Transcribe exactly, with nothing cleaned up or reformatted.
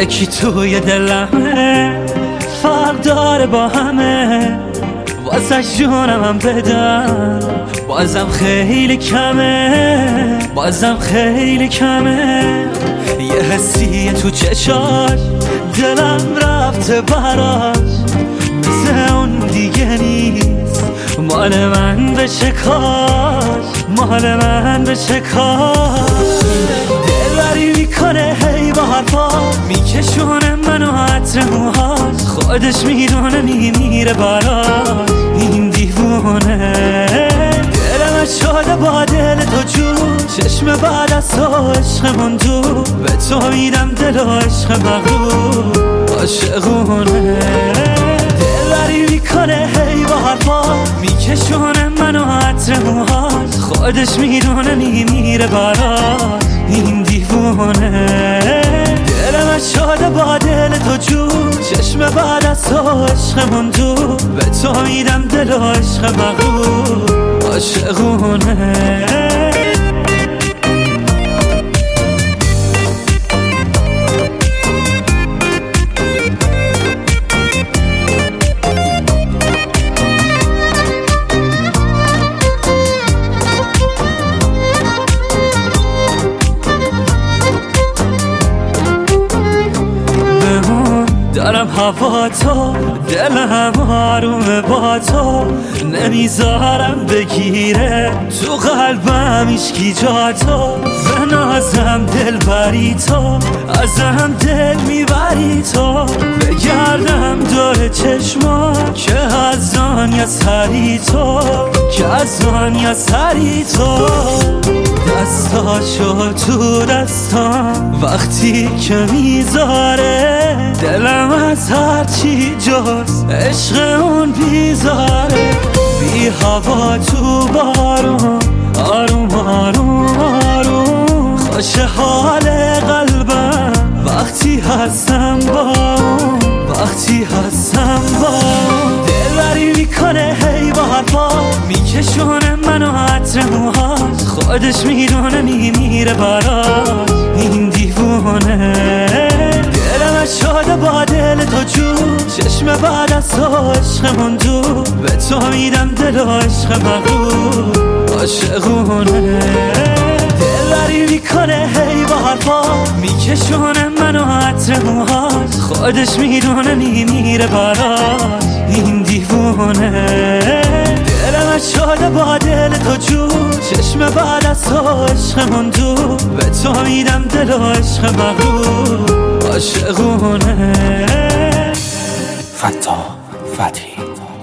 یکی توی دلمه، فرق داره با همه، واسه جونم هم بدم بازم خیلی کمه، بازم خیلی کمه. یه حسیه تو چشاش دلم رفته براش، مثل اون دیگه نیست، مال من بشه کاش، مال من بشه کاش. دلبری میکنه هی با حرفا، میکشونه منو عطر موهاش، خودش میدونه میمیره براش این دیوونه. دلم شده با دل تو جون، چشم بعد از تو عشقمون دور، به تو میدم دل و عشق مغرور عاشقونه. دلبری میکنه هی با حرفا، میکشونه منو عطر موهاش، خودش میدونه میمیره براش این دیوونه. دلم شده با دل تو جون، چشم بعد از تو عشقمون دور، به تو میدم دل و عشق مغرور عاشقونه. دارم هوا تو، دلم آرومه با تو، نمیذارم بگیره تو قلبم هیچکی جا تو. به نازم دل بری تو، ازم دل میبری تو، بگردم دور چشما که از آن یا سری تو، که از آن یا سری تو. دستاشو تو دستام وقتی که میذاره، دلم از هرچی جز عشق اون بیزاره. بی هوا تو بارون، آروم آروم آروم، خوش حال قلبم وقتی هستم با اون، وقتی هستم با اون. دلبری میکنه هی با حرفا، میکشونه منو عطر موهاش، خودش میدونه میمیره براش این دیوونه. دلم شده با دل تو جون، چشم بعد از تو عشقمون دور، به تو میدم دل و عشق مغرور عاشقونه. دلبری میکنه هی با حرفا، میکشونه منو عطر موهاش، خودش میدونه میمیره براش این دیوونه. دلم شده با دل تو جون، چشم بعد از تو عشقمون دور، به تو میدم دل و عشق مغرور عاشقونه. فتاح فتحی